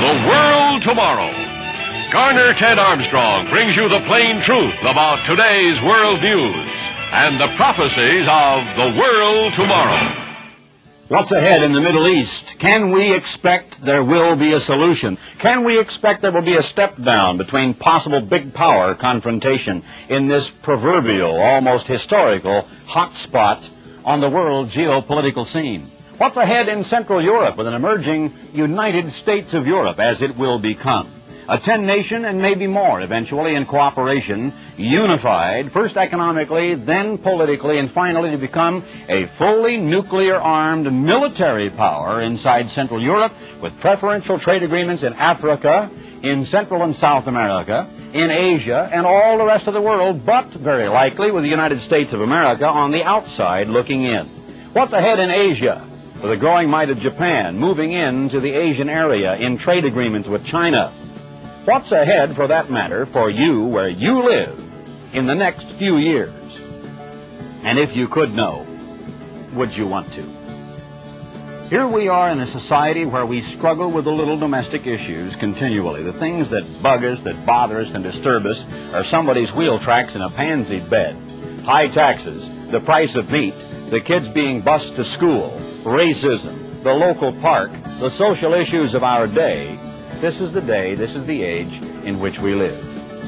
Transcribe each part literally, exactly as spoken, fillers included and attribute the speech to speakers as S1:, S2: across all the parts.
S1: The World Tomorrow. Garner Ted Armstrong brings you the plain truth about today's world news and the prophecies of the world tomorrow.
S2: What's ahead in the Middle East? Can we expect there will be a solution? Can we expect there will be a step down between possible big power confrontation in this proverbial, almost historical hot spot on the world geopolitical scene? What's ahead in Central Europe with an emerging United States of Europe, as it will become? A ten-nation and maybe more, eventually in cooperation, unified, first economically, then politically, and finally to become a fully nuclear-armed military power inside Central Europe, with preferential trade agreements in Africa, in Central and South America, in Asia, and all the rest of the world, but very likely with the United States of America on the outside looking in. What's ahead in Asia? With a growing might of Japan moving into the Asian area in trade agreements with China. What's ahead, for that matter, for you where you live in the next few years? And if you could know, would you want to? Here we are in a society where we struggle with the little domestic issues continually. The things that bug us, that bother us and disturb us are somebody's wheel tracks in a pansy bed, high taxes, the price of meat, the kids being bused to school, racism, the local park, the social issues of our day. This is the day, this is the age in which we live.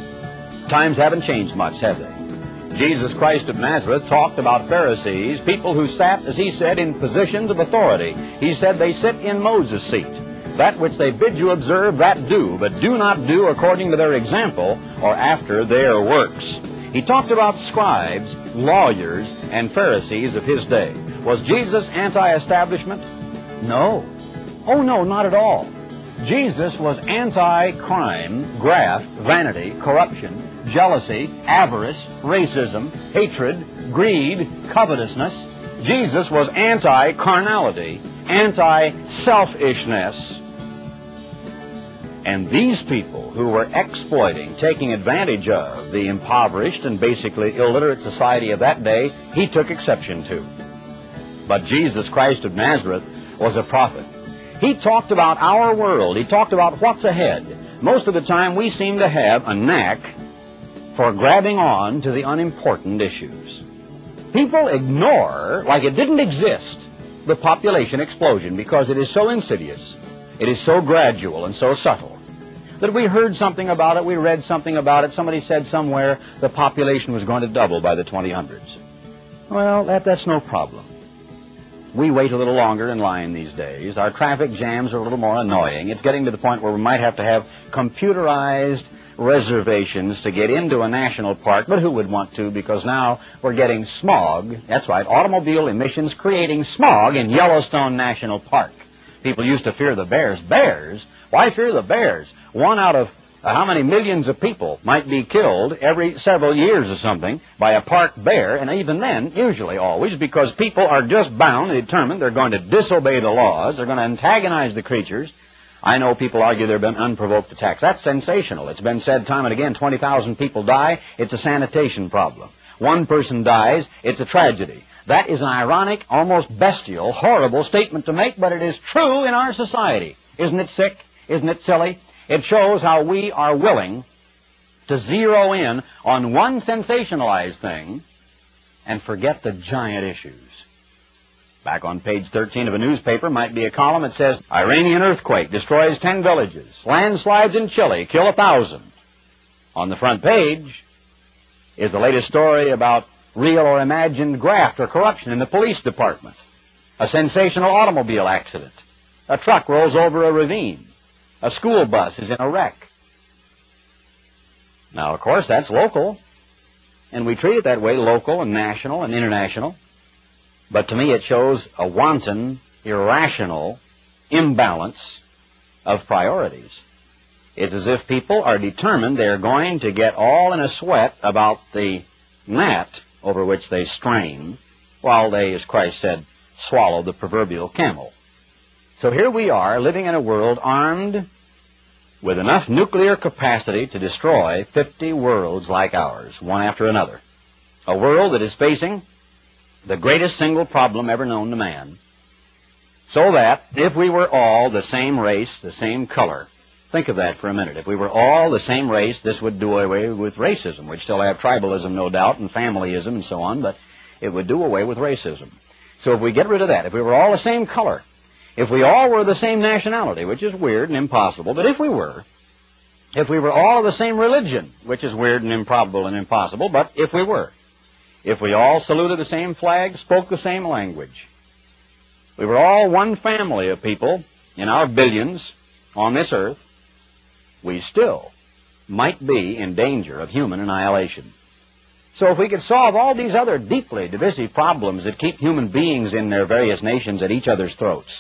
S2: Times haven't changed much, have they? Jesus Christ of Nazareth talked about Pharisees, people who sat, as he said, in positions of authority. He said they sit in Moses' seat. That which they bid you observe, that do, but do not do according to their example or after their works. He talked about scribes, lawyers, and Pharisees of his day. Was Jesus anti-establishment? No. Oh, no, not at all. Jesus was anti-crime, graft, vanity, corruption, jealousy, avarice, racism, hatred, greed, covetousness. Jesus was anti-carnality, anti-selfishness. And these people who were exploiting, taking advantage of the impoverished and basically illiterate society of that day, he took exception to. But Jesus Christ of Nazareth was a prophet. He talked about our world. He talked about what's ahead. Most of the time we seem to have a knack for grabbing on to the unimportant issues. People ignore, like it didn't exist, the population explosion because it is so insidious, it is so gradual and so subtle, that we heard something about it, we read something about it, somebody said somewhere the population was going to double by the twenty hundreds. Well, that, that's no problem. We wait a little longer in line these days. Our traffic jams are a little more annoying. It's getting to the point where we might have to have computerized reservations to get into a national park, but who would want to, because now we're getting smog. That's right, automobile emissions creating smog in Yellowstone National Park. People used to fear the bears. Bears? Why fear the bears? One out of Uh, how many millions of people might be killed every several years or something by a park bear, and even then, usually always, because people are just bound and determined they're going to disobey the laws, they're going to antagonize the creatures. I know people argue there have been unprovoked attacks. That's sensational. It's been said time and again, twenty thousand people die, it's a sanitation problem. One person dies, it's a tragedy. That is an ironic, almost bestial, horrible statement to make, but it is true in our society. Isn't it sick? Isn't it silly? It shows how we are willing to zero in on one sensationalized thing and forget the giant issues. Back on page thirteen of a newspaper might be a column that says, Iranian earthquake destroys ten villages. Landslides in Chile kill a thousand. On the front page is the latest story about real or imagined graft or corruption in the police department. A sensational automobile accident. A truck rolls over a ravine. A school bus is in a wreck. Now, of course, that's local, and we treat it that way, local and national and international. But to me, it shows a wanton, irrational imbalance of priorities. It's as if people are determined they're going to get all in a sweat about the gnat over which they strain, while they, as Christ said, swallow the proverbial camel. So here we are, living in a world armed with enough nuclear capacity to destroy fifty worlds like ours, one after another. A world that is facing the greatest single problem ever known to man. So that if we were all the same race, the same color, Think of that for a minute. If we were all the same race, this would do away with racism. We'd still have tribalism, no doubt, and familyism and so on, but it would do away with racism. So if we get rid of that, if we were all the same color, if we all were the same nationality, which is weird and impossible, but if we were, if we were all the same religion, which is weird and improbable and impossible, but if we were, if we all saluted the same flag, spoke the same language, we were all one family of people in our billions on this earth, we still might be in danger of human annihilation. So if we could solve all these other deeply divisive problems that keep human beings in their various nations at each other's throats,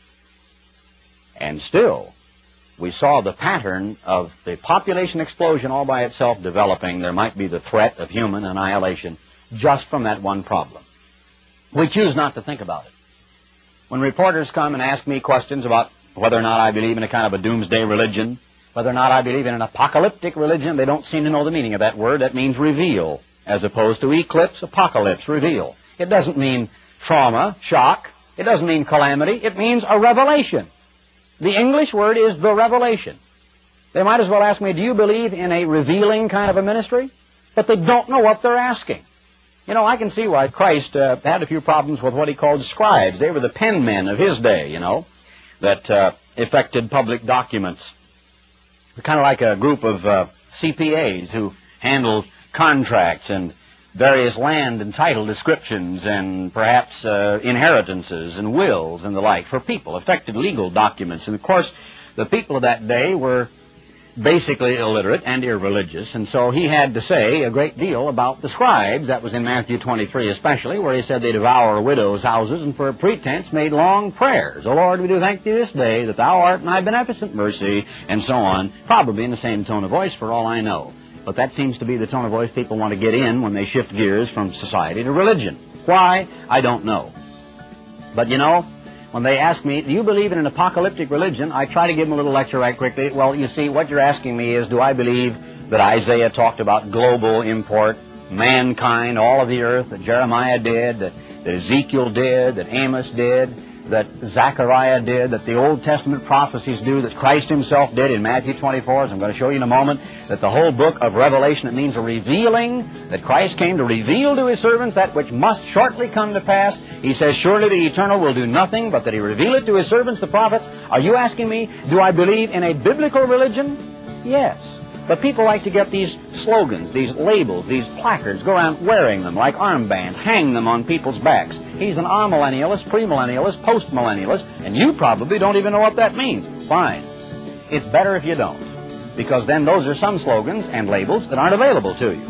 S2: and still we saw the pattern of the population explosion all by itself developing, there might be the threat of human annihilation just from that one problem. We choose not to think about it. When reporters come and ask me questions about whether or not I believe in a kind of a doomsday religion, whether or not I believe in an apocalyptic religion, they don't seem to know the meaning of that word. That means reveal, as opposed to eclipse, apocalypse, reveal. It doesn't mean trauma, shock. It doesn't mean calamity. It means a revelation. The English word is the revelation. They might as well ask me, do you believe in a revealing kind of a ministry? But they don't know what they're asking. You know, I can see why Christ uh, had a few problems with what he called scribes. They were the pen men of his day, you know, that uh, effected public documents. Kind of like a group of uh, C P As who handled contracts and various land and title descriptions and perhaps uh, inheritances and wills and the like for people, affected legal documents. And, of course, the people of that day were basically illiterate and irreligious, and so he had to say a great deal about the scribes. That was in Matthew twenty-three especially, where he said they devour widows' houses and for a pretense made long prayers. O Lord, we do thank thee this day that thou art my beneficent mercy, and so on, probably in the same tone of voice for all I know. But that seems to be the tone of voice people want to get in when they shift gears from society to religion. Why? I don't know. But you know, when they ask me, do you believe in an apocalyptic religion, I try to give them a little lecture right quickly. Well, you see, what you're asking me is, do I believe that Isaiah talked about global import, mankind, all of the earth, that Jeremiah did, that, that Ezekiel did, that Amos did, that Zechariah did, that the Old Testament prophecies do, that Christ himself did in Matthew twenty-four, as I'm going to show you in a moment, that the whole book of Revelation, it means a revealing, that Christ came to reveal to his servants that which must shortly come to pass. He says, surely the eternal will do nothing but that he reveal it to his servants, the prophets. Are you asking me, do I believe in a biblical religion? Yes. But people like to get these slogans, these labels, these placards, go around wearing them like armbands, hang them on people's backs. He's an amillennialist, premillennialist, postmillennialist, and you probably don't even know what that means. Fine. It's better if you don't, because then those are some slogans and labels that aren't available to you.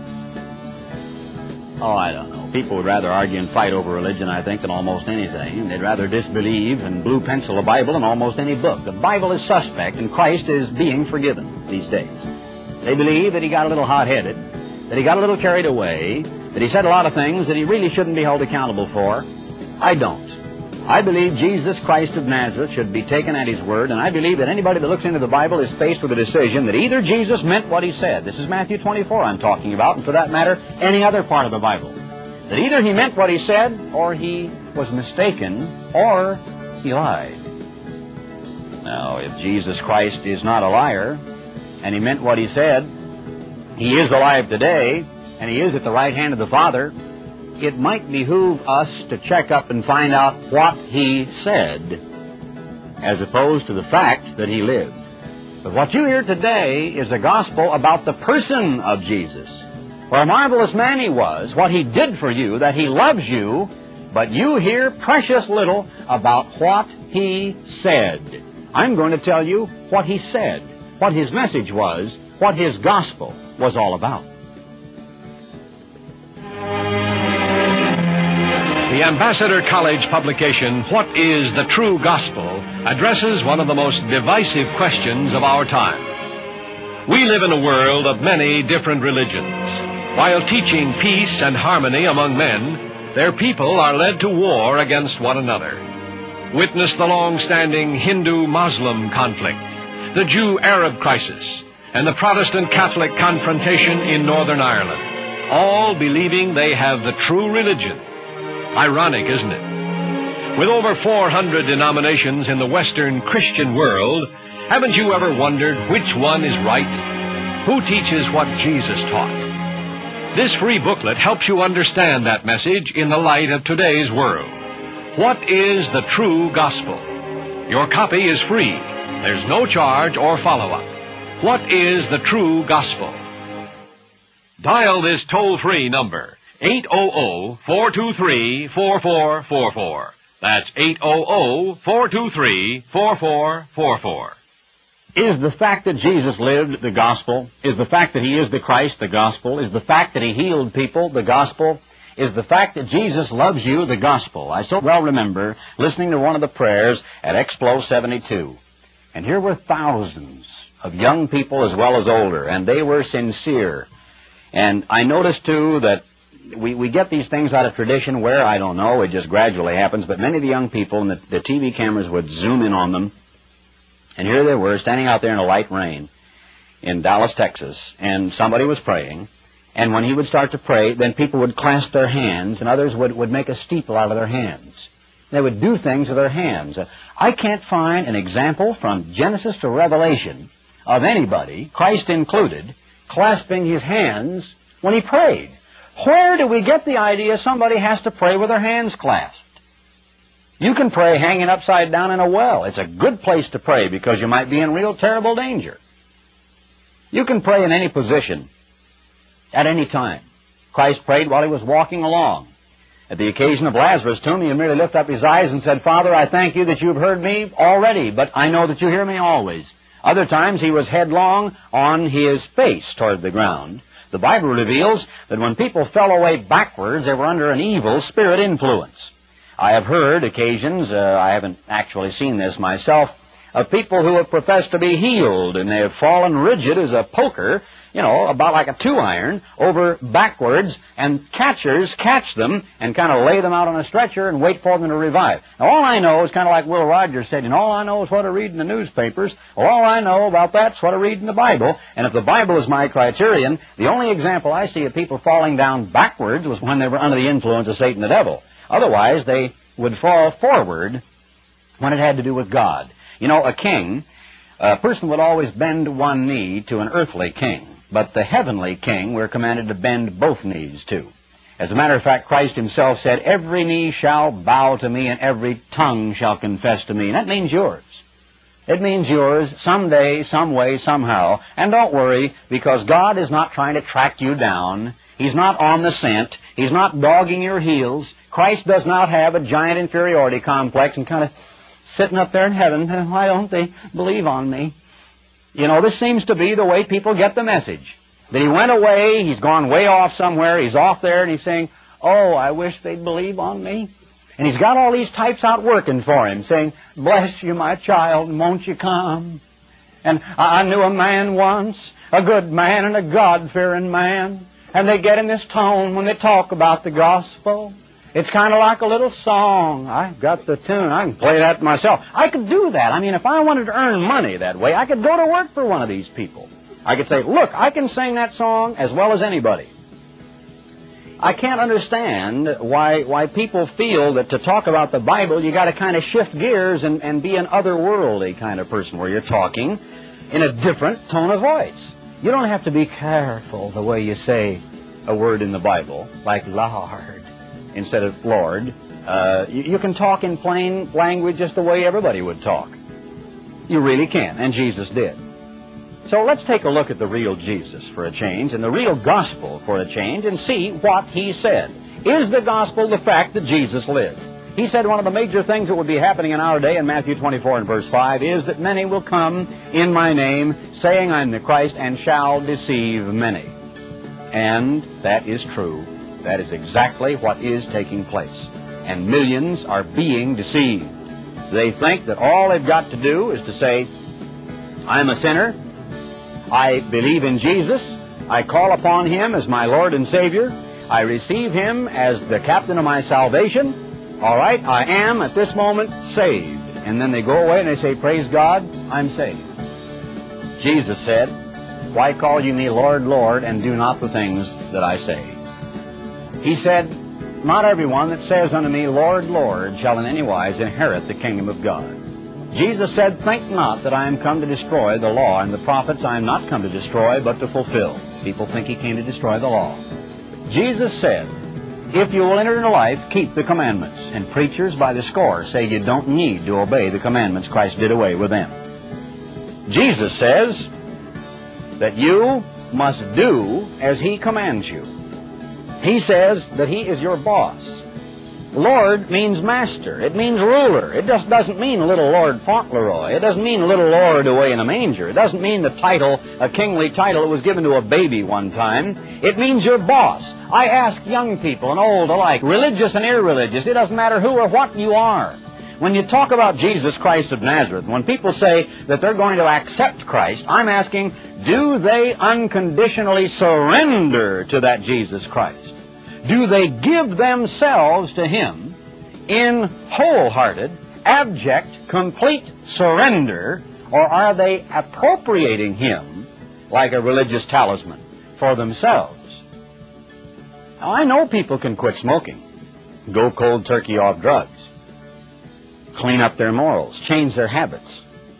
S2: Oh, I don't know. People would rather argue and fight over religion, I think, than almost anything. They'd rather disbelieve and blue pencil the Bible than almost any book. The Bible is suspect, and Christ is being forgiven these days. They believe that he got a little hot-headed, that he got a little carried away, that he said a lot of things that he really shouldn't be held accountable for. I don't. I believe Jesus Christ of Nazareth should be taken at his word, and I believe that anybody that looks into the Bible is faced with a decision that either Jesus meant what he said. This is Matthew twenty-four I'm talking about, and for that matter, any other part of the Bible. That either he meant what he said, or he was mistaken, or he lied. Now, if Jesus Christ is not a liar, and he meant what he said, he is alive today, and he is at the right hand of the Father, it might behoove us to check up and find out what he said, as opposed to the fact that he lived. But what you hear today is a gospel about the person of Jesus. What a marvelous man he was, what he did for you, that he loves you, but you hear precious little about what he said. I'm going to tell you what he said, what his message was, what his gospel was all about.
S1: The Ambassador College publication, What is the True Gospel?, addresses one of the most divisive questions of our time. We live in a world of many different religions. While teaching peace and harmony among men, their people are led to war against one another. Witness the long-standing Hindu-Muslim conflict, the Jew-Arab crisis, and the Protestant-Catholic confrontation in Northern Ireland, all believing they have the true religion. Ironic, isn't it? With over four hundred denominations in the Western Christian world, Haven't you ever wondered which one is right? Who teaches what Jesus taught? This free booklet helps you understand that message in the light of today's world. What is the true gospel? Your copy is free. There's no charge or follow-up. What is the true gospel? Dial this toll-free number, eight hundred, four two three, four four four four. That's eight hundred, four two three, four four four four.
S2: Is the fact that Jesus lived the gospel? Is the fact that he is the Christ the gospel? Is the fact that he healed people the gospel? Is the fact that Jesus loves you the gospel? I so well remember listening to one of the prayers at Explo seventy-two. And here were thousands of young people as well as older, and they were sincere. And I noticed, too, that we, we get these things out of tradition where, I don't know, it just gradually happens, but many of the young people, and the, the T V cameras would zoom in on them, and here they were standing out there in a light rain in Dallas, Texas, and somebody was praying, and when he would start to pray, then people would clasp their hands, and others would, would make a steeple out of their hands. They would do things with their hands. I can't find an example from Genesis to Revelation of anybody, Christ included, clasping his hands when he prayed. Where do we get the idea somebody has to pray with their hands clasped? You can pray hanging upside down in a well. It's a good place to pray because you might be in real terrible danger. You can pray in any position, at any time. Christ prayed while he was walking along. At the occasion of Lazarus' tomb, he merely lifted up his eyes and said, Father, I thank you that you've heard me already, but I know that you hear me always. Other times he was headlong on his face toward the ground. The Bible reveals that when people fell away backwards, they were under an evil spirit influence. I have heard occasions, uh, I haven't actually seen this myself, of people who have professed to be healed, and they have fallen rigid as a poker, you know, about like a two-iron, over backwards, and catchers catch them and kind of lay them out on a stretcher and wait for them to revive. Now, all I know is kind of like Will Rogers said, and all I know is what I read in the newspapers. Well, all I know about that's what I read in the Bible, and if the Bible is my criterion, the only example I see of people falling down backwards was when they were under the influence of Satan the devil. Otherwise, they would fall forward when it had to do with God. You know, a king, a person would always bend one knee to an earthly king. But the heavenly king we're commanded to bend both knees to. As a matter of fact, Christ himself said, every knee shall bow to me and every tongue shall confess to me. And that means yours. It means yours someday, some way, somehow. And don't worry, because God is not trying to track you down. He's not on the scent. He's not dogging your heels. Christ does not have a giant inferiority complex and kind of sitting up there in heaven. Why don't they believe on me? You know, this seems to be the way people get the message. That he went away, he's gone way off somewhere, he's off there, and he's saying, oh, I wish they'd believe on me. And he's got all these types out working for him, saying, bless you, my child, and won't you come? And I knew a man once, a good man and a God-fearing man, and they get in this tone when they talk about the gospel. It's kind of like a little song. I've got the tune. I can play that myself. I could do that. I mean, if I wanted to earn money that way, I could go to work for one of these people. I could say, look, I can sing that song as well as anybody. I can't understand why why people feel that to talk about the Bible, you got to kind of shift gears and, and be an otherworldly kind of person where you're talking in a different tone of voice. You don't have to be careful the way you say a word in the Bible, like Lord instead of Lord. Uh, you, you can talk in plain language just the way everybody would talk. You really can, and Jesus did. So let's take a look at the real Jesus for a change, and the real gospel for a change, and see what he said. Is the gospel the fact that Jesus lived? He said one of the major things that would be happening in our day in Matthew twenty-four and verse five is that many will come in my name, saying I'm the Christ, and shall deceive many. And that is true. That is exactly what is taking place. And millions are being deceived. They think that all they've got to do is to say, I'm a sinner, I believe in Jesus, I call upon him as my Lord and Savior, I receive him as the captain of my salvation, all right, I am at this moment saved. And then they go away and they say, praise God, I'm saved. Jesus said, why call you me Lord, Lord, and do not the things that I say? He said, not everyone that says unto me, Lord, Lord, shall in any wise inherit the kingdom of God. Jesus said, "Think not that I am come to destroy the law and the prophets. I am not come to destroy, but to fulfill." People think he came to destroy the law. Jesus said, "If you will enter into life, keep the commandments." And preachers by the score say you don't need to obey the commandments. Christ did away with them. Jesus says that you must do as he commands you. He says that he is your boss. Lord means master. It means ruler. It just doesn't mean little Lord Fauntleroy. It doesn't mean little Lord away in a manger. It doesn't mean the title, a kingly title that was given to a baby one time. It means your boss. I ask young people and old alike, religious and irreligious, it doesn't matter who or what you are. When you talk about Jesus Christ of Nazareth, when people say that they're going to accept Christ, I'm asking, do they unconditionally surrender to that Jesus Christ? Do they give themselves to him in wholehearted, abject, complete surrender, or are they appropriating him like a religious talisman for themselves? Now, I know people can quit smoking, go cold turkey off drugs, clean up their morals, change their habits.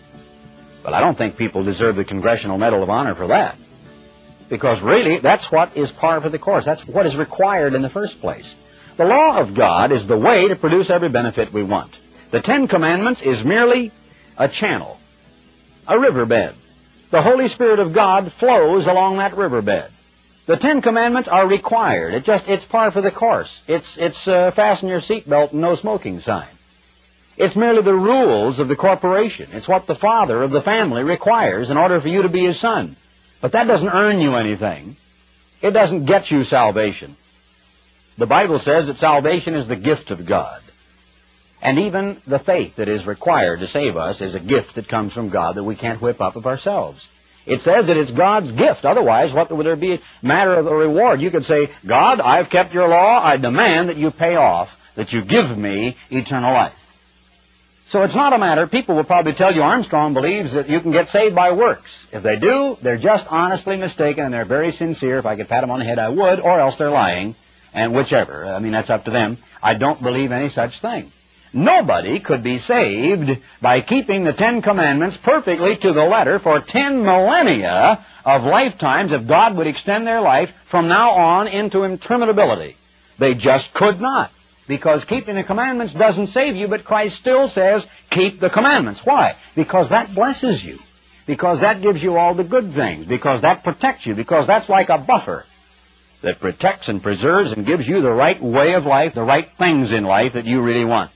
S2: But I don't think people deserve the Congressional Medal of Honor for that. Because really, that's what is par for the course. That's what is required in the first place. The law of God is the way to produce every benefit we want. The Ten Commandments is merely a channel, a riverbed. The Holy Spirit of God flows along that riverbed. The Ten Commandments are required. It just, it's par for the course. It's, it's uh, fasten your seatbelt and no smoking sign. It's merely the rules of the corporation. It's what the father of the family requires in order for you to be his son. But that doesn't earn you anything. It doesn't get you salvation. The Bible says that salvation is the gift of God. And even the faith that is required to save us is a gift that comes from God that we can't whip up of ourselves. It says that it's God's gift. Otherwise, what would there be a matter of a reward? You could say, God, I've kept your law. I demand that you pay off, that you give me eternal life. So it's not a matter, people will probably tell you Armstrong believes that you can get saved by works. If they do, they're just honestly mistaken and they're very sincere. If I could pat them on the head, I would, or else they're lying, and whichever. I mean, that's up to them. I don't believe any such thing. Nobody could be saved by keeping the Ten Commandments perfectly to the letter for ten millennia of lifetimes if God would extend their life from now on into interminability. They just could not. Because keeping the commandments doesn't save you, but Christ still says, keep the commandments. Why? Because that blesses you. Because that gives you all the good things. Because that protects you. Because that's like a buffer that protects and preserves and gives you the right way of life, the right things in life that you really want.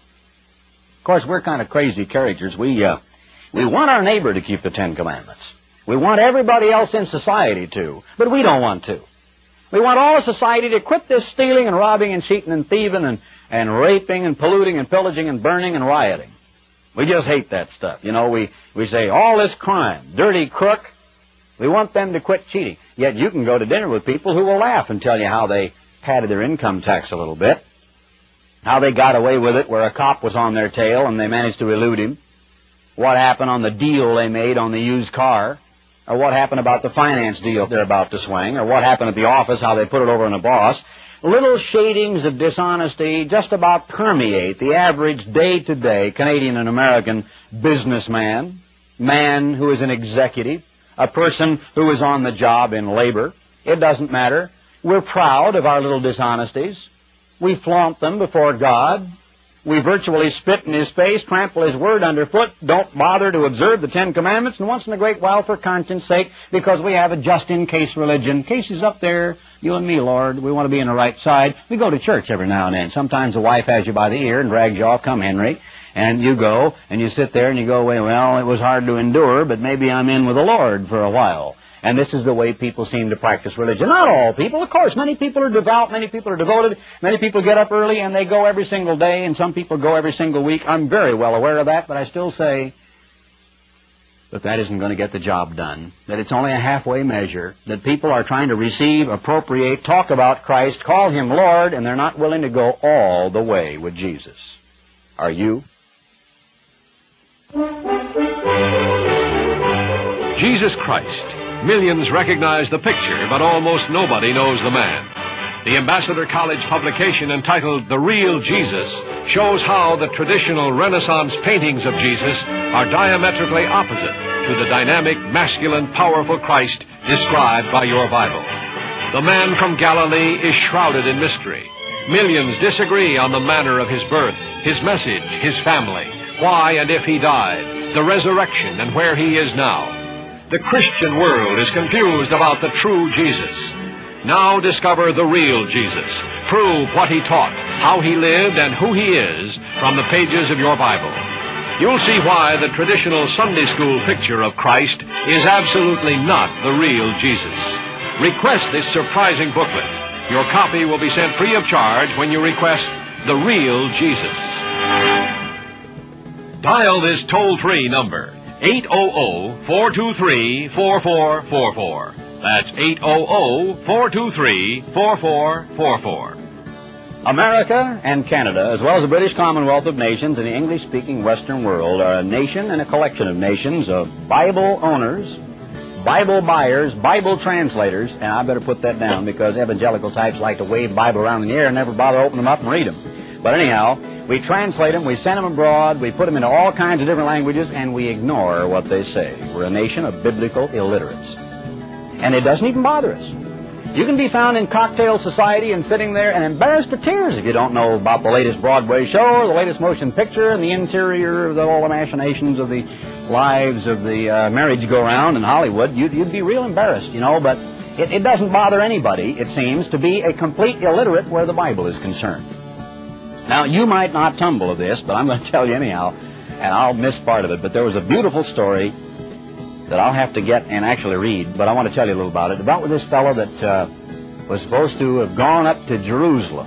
S2: Of course, we're kind of crazy characters. We, uh, we want our neighbor to keep the Ten Commandments. We want everybody else in society to, but we don't want to. We want all of society to quit this stealing and robbing and cheating and thieving and and raping and polluting and pillaging and burning and rioting. We just hate that stuff. You know, we, we say, all this crime, dirty crook, we want them to quit cheating. Yet you can go to dinner with people who will laugh and tell you how they padded their income tax a little bit, how they got away with it where a cop was on their tail and they managed to elude him, what happened on the deal they made on the used car, or what happened about the finance deal they're about to swing, or what happened at the office, how they put it over on the boss. Little shadings of dishonesty just about permeate the average day-to-day Canadian and American businessman, man who is an executive, a person who is on the job in labor. It doesn't matter. We're proud of our little dishonesties. We flaunt them before God. We virtually spit in his face, trample his word underfoot, don't bother to observe the Ten Commandments, and once in a great while, for conscience sake, because we have a just-in-case religion. Case is up there, you and me, Lord. We want to be on the right side. We go to church every now and then. Sometimes the wife has you by the ear and drags you off, come, Henry, and you go, and you sit there, and you go, well, it was hard to endure, but maybe I'm in with the Lord for a while. And this is the way people seem to practice religion. Not all people, of course. Many people are devout, many people are devoted, many people get up early and they go every single day, and some people go every single week. I'm very well aware of that, but I still say that that isn't going to get the job done, that it's only a halfway measure, that people are trying to receive, appropriate, talk about Christ, call him Lord, and they're not willing to go all the way with Jesus. Are you?
S1: Jesus Christ. Millions recognize the picture, but almost nobody knows the man. The Ambassador College publication entitled The Real Jesus shows how the traditional Renaissance paintings of Jesus are diametrically opposite to the dynamic, masculine, powerful Christ described by your Bible. The man from Galilee is shrouded in mystery. Millions disagree on the manner of his birth, his message, his family, why and if he died, the resurrection, and where he is now. The Christian world is confused about the true Jesus. Now discover the real Jesus. Prove what he taught, how he lived, and who he is from the pages of your Bible. You'll see why the traditional Sunday school picture of Christ is absolutely not the real Jesus. Request this surprising booklet. Your copy will be sent free of charge when you request The Real Jesus. Dial this toll-free number, eight hundred, four two three, four four four four. That's eight hundred, four two three, four four four four.
S2: America and Canada, as well as the British Commonwealth of Nations and the English-speaking Western world, are a nation and a collection of nations of Bible owners, Bible buyers, Bible translators, and I better put that down because evangelical types like to wave Bible around in the air and never bother opening them up and read them. But anyhow, we translate them, we send them abroad, we put them into all kinds of different languages, and we ignore what they say. We're a nation of biblical illiterates. And it doesn't even bother us. You can be found in cocktail society and sitting there and embarrassed to tears if you don't know about the latest Broadway show or the latest motion picture and the interior of the, all the machinations of the lives of the uh, merry-go-round in Hollywood. You'd, you'd be real embarrassed, you know, but it, it doesn't bother anybody, it seems, to be a complete illiterate where the Bible is concerned. Now, you might not tumble of this, but I'm going to tell you anyhow, and I'll miss part of it, but there was a beautiful story that I'll have to get and actually read, but I want to tell you a little about it, about with this fellow that uh, was supposed to have gone up to Jerusalem.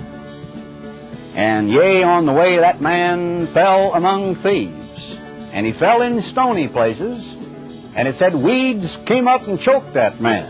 S2: And yea, on the way that man fell among thieves, and he fell in stony places, and it said weeds came up and choked that man.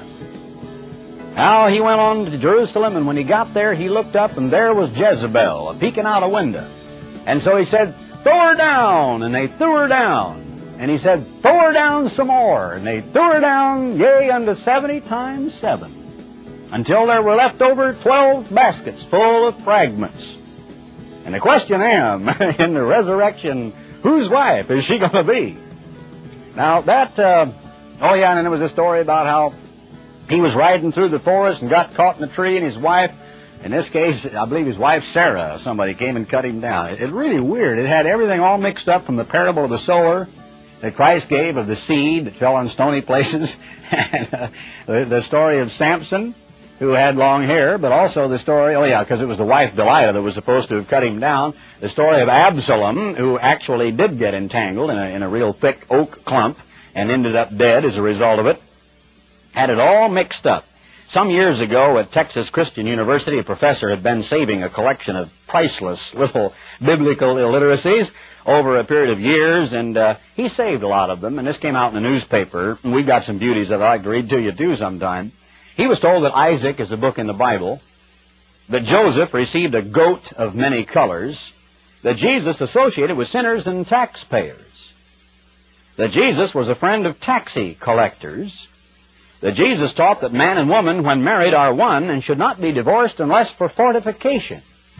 S2: Now he went on to Jerusalem, and when he got there, he looked up, and there was Jezebel a-peeking out a window. And so he said, throw her down, and they threw her down. And he said, throw her down some more. And they threw her down, yea, unto seventy times seven, until there were left over twelve baskets full of fragments. And the question am, in the resurrection, whose wife is she going to be? Now that, uh, oh yeah, and then there was a story about how he was riding through the forest and got caught in a tree, and his wife, in this case, I believe his wife Sarah, somebody came and cut him down. It, it's really weird. It had everything all mixed up from the parable of the sower that Christ gave of the seed that fell on stony places, and uh, the, the story of Samson, who had long hair, but also the story, oh yeah, because it was the wife Delilah that was supposed to have cut him down, the story of Absalom, who actually did get entangled in a, in a real thick oak clump and ended up dead as a result of it, had it all mixed up. Some years ago at Texas Christian University, a professor had been saving a collection of priceless little biblical illiteracies over a period of years, and uh, he saved a lot of them, and this came out in the newspaper, and we've got some beauties that I'd like to read to you too sometime. He was told that Isaac is a book in the Bible, that Joseph received a goat of many colors, that Jesus associated with sinners and taxpayers, that Jesus was a friend of taxi collectors, that Jesus taught that man and woman, when married, are one and should not be divorced unless for fortification.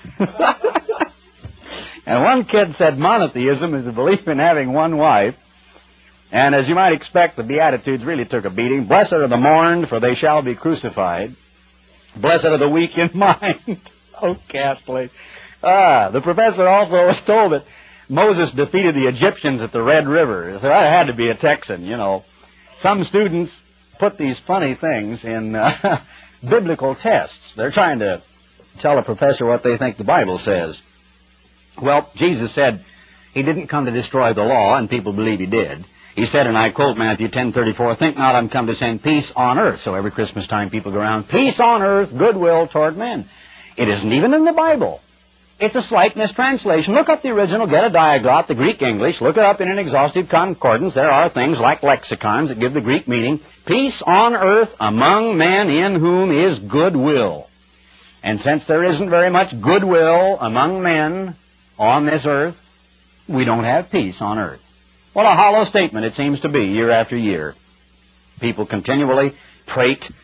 S2: And one kid said monotheism is a belief in having one wife. And as you might expect, the Beatitudes really took a beating. Blessed are the mourned, for they shall be crucified. Blessed are the weak in mind. Oh, ghastly. Ah, the professor also was told that Moses defeated the Egyptians at the Red River. So that had to be a Texan, you know. Some students put these funny things in uh, biblical tests. They're trying to tell a professor what they think the Bible says. Well, Jesus said he didn't come to destroy the law, and people believe he did. He said, and I quote Matthew ten thirty-four, think not I'm come to send peace on earth. So every Christmas time people go around, peace on earth, goodwill toward men. It isn't even in the Bible. It's a slight mistranslation. Look up the original, get a diaglot, the Greek English, look it up in an exhaustive concordance. There are things like lexicons that give the Greek meaning. Peace on earth among men in whom is goodwill. And since there isn't very much goodwill among men on this earth, we don't have peace on earth. What a hollow statement it seems to be year after year. People continually prate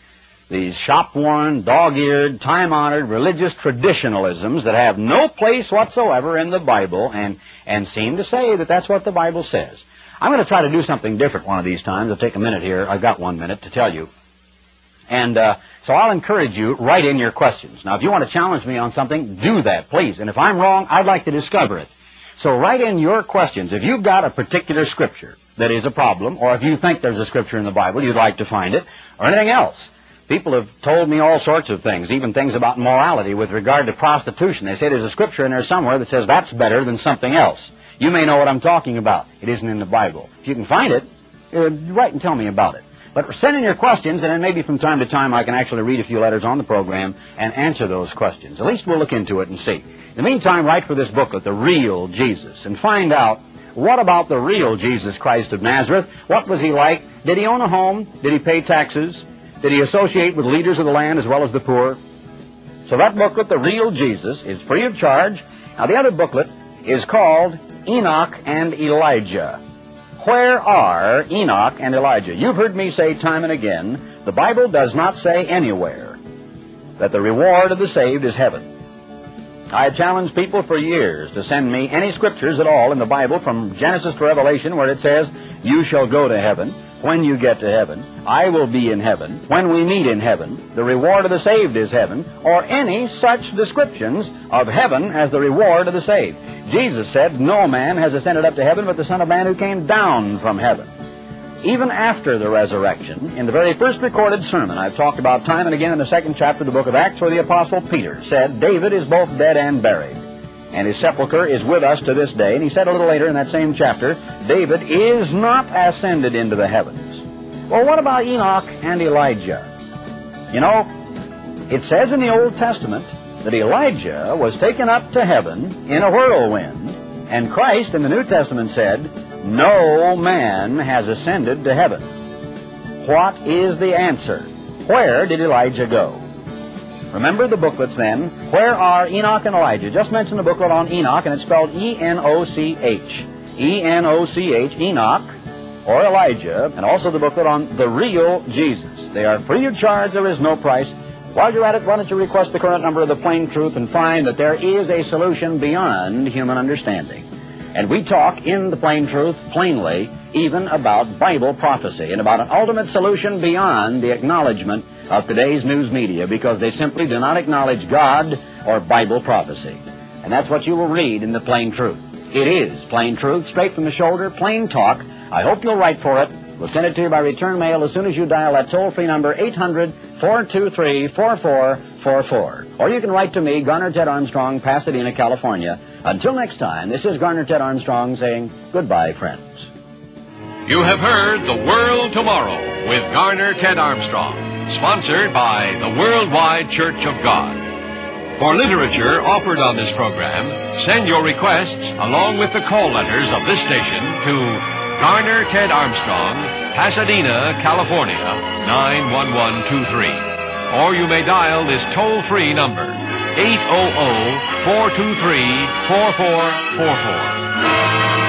S2: these shop-worn, dog-eared, time-honored religious traditionalisms that have no place whatsoever in the Bible and, and seem to say that that's what the Bible says. I'm going to try to do something different one of ththese times. I'll take a minute here. I've got one minute to tell you. And uh, so I'll encourage you, write in your questions. Now, if you want to challenge me on something, do that, please. And if I'm wrong, I'd like to discover it. So write in your questions. If you've got a particular scripture that is a problem, or if you think there's a scripture in the Bible you'd like to find it, or anything else. People have told me all sorts of things, even things about morality with regard to prostitution. They say there's a scripture in there somewhere that says that's better than something else. You may know what I'm talking about. It isn't in the Bible. If you can find it, uh, write and tell me about it. But send in your questions, and then maybe from time to time I can actually read a few letters on the program and answer those questions. At least we'll look into it and see. In the meantime, write for this booklet, The Real Jesus, and find out what about the real Jesus Christ of Nazareth. What was he like? Did he own a home? Did he pay taxes? Did he associate with leaders of the land as well as the poor? So that booklet, The Real Jesus, is free of charge. Now, the other booklet is called Enoch and Elijah. Where are Enoch and Elijah? You've heard me say time and again, the Bible does not say anywhere that the reward of the saved is heaven. I have challenged people for years to send me any scriptures at all in the Bible from Genesis to Revelation where it says, you shall go to heaven. When you get to heaven, I will be in heaven. When we meet in heaven, the reward of the saved is heaven, or any such descriptions of heaven as the reward of the saved. Jesus said, no man has ascended up to heaven but the Son of Man who came down from heaven. Even after the resurrection, in the very first recorded sermon I've talked about time and again in the second chapter of the book of Acts, where the Apostle Peter said, David is both dead and buried, and his sepulcher is with us to this day. And he said a little later in that same chapter, David is not ascended into the heavens. Well, what about Enoch and Elijah? You know, it says in the Old Testament that Elijah was taken up to heaven in a whirlwind, and Christ in the New Testament said, no man has ascended to heaven. What is the answer? Where did Elijah go? Remember the booklets then. Where are Enoch and Elijah? Just mention the booklet on Enoch, and it's spelled E N O C H. E N O C H, Enoch, or Elijah, and also the booklet on The Real Jesus. They are free of charge. There is no price. While you're at it, why don't you request the current number of The Plain Truth and find that there is a solution beyond human understanding. And we talk in The Plain Truth plainly even about Bible prophecy and about an ultimate solution beyond the acknowledgement of today's news media, because they simply do not acknowledge God or Bible prophecy. And that's what you will read in The Plain Truth. It is plain truth, straight from the shoulder, plain talk. I hope you'll write for it. We'll send it to you by return mail as soon as you dial that toll-free number eight hundred, four two three, four four four four. Or you can write to me, Garner Ted Armstrong, Pasadena, California. Until next time, this is Garner Ted Armstrong saying goodbye, friends.
S1: You have heard The World Tomorrow with Garner Ted Armstrong, sponsored by the Worldwide Church of God. For literature offered on this program, send your requests along with the call letters of this station to Garner Ted Armstrong, Pasadena, California, nine one one two three. Or you may dial this toll-free number, eight hundred, four two three, four four four four.